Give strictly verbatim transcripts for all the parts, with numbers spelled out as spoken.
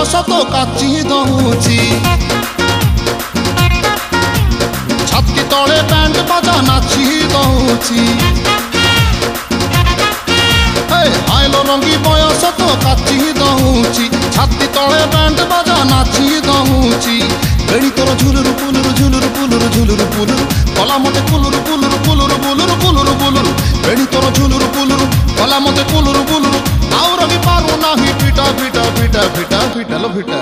बयस तो काची दउची छाती तले बैंड बाजा नाची दउची आइलो रंगी बयस तो काची दउची छाती तले बैंड बाजा नाची दउची बेणी तोर झुलुरु पुलुरु झुलुरु पुलुरु झुलुरु पुलुरु कला मते कुलुरु पुलुरु पुलुरु पुलुरु पुलुरु पुलुरु बेणी तोर झुलुरु पुलुरु कला मते कुलुरु पुलुरु आउ रंगी पारु नाही पिटा पिटा पिटा पिटा पिटा लो पिटा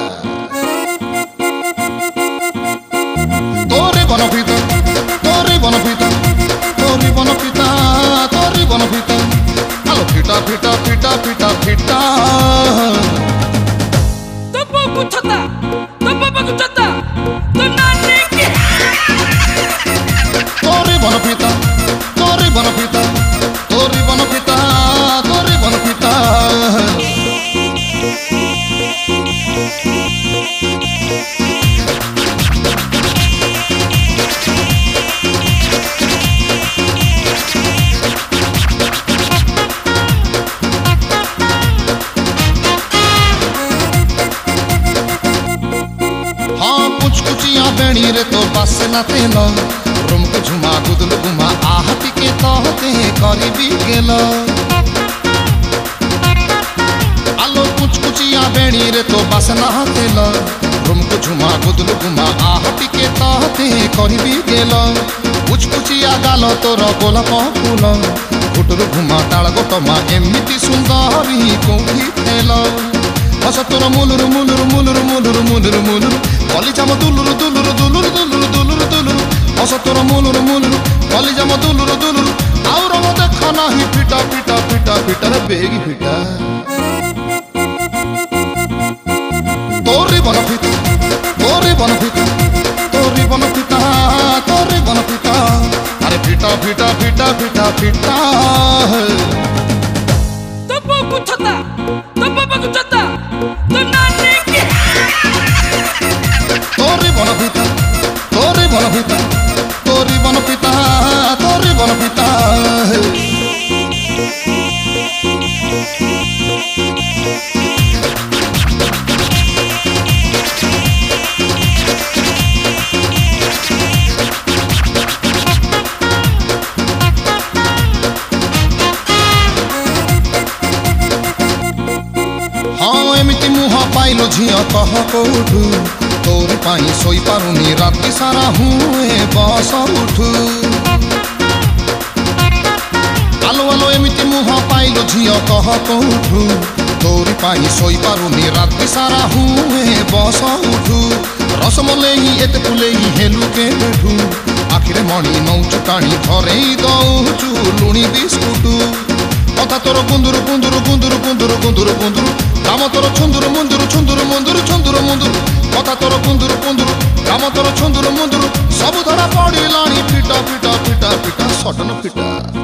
तोरे बन पिता तोरे बन पिता तोरे बन पिता तोरे बन पिता आलो पिटा पिटा पिटा पिटा पिटा तो बाबू छता तो बाबू छता तो नानी के तोरे बन पिता तोरे बन पिता तोरे बन पिता तोरे बन पिता हाँ कुछ कुचिया बेणी रे तो बस न तेल रूम को झुमा गुदल गुमा आहती के तहते करी भी गेल आलो कुछ कुचिया बेणी रे तो बस न तेल रूम को झुमा गुदल गुमा आहती के तहते करी भी गेल कुछ कुचिया गाल तोर गोलाप फूल गुटुरु घुमा ताल गोटमा एमिति सुंदरी कोठी थेल हस तोर मुलुरु मुलुरु मुलुरु मुलुरु मुलुरु मुलुरु कलिजाम दुलुरु दुलुरु दुलुरु दुलुरु दुलुरु दुलुरु हस तोर मुलुरु मुलुरु कलिजाम दुलुरु दुलुरु आउ रंग देख नाही पिटा पिटा पिटा पिटा रे बेगी पिटा तोरे बन पिता तोरे बन पिता तोरे बन पिता तोरे बन पिता अरे पिटा पिटा पिटा पिटा पिटा तो बाबू छता तो बाबू छता तो नानी के तोरे बन पिता तोरे बन पिता तोरे बन पिता तोरे बन पिता हाँ एमिति मुह पाइलो झिया कह कौठू तोरी पाई सोई पारुनी राति सारा हुए बस उठू आलो आलो एमिति मुह पाइलो झिया कह कौठू तोरी पाई सोई पारुनी राति सारा हुए बस उठू रसमलेई एते फुलेई हेलु के बेठू आखिरे मणि नौचु टाणी धरेई दउचु लुणी बिस्कुटू कथा तोर गुंदुरु गुंदुरु गुंदुरु गुंदुरु गुंदुरु गुंदुरु राम तोर छुंदुरु मुंदुरु छुंदुरु मुंदुरु छुंदुरु मुंदुरु कथा तोर गुंदुरु गुंदुरु राम तोर छुंदुरु मुंदुरु सब धरा पड़िलाणी पिटा पिटा पिटा पिटा सटन पिटा।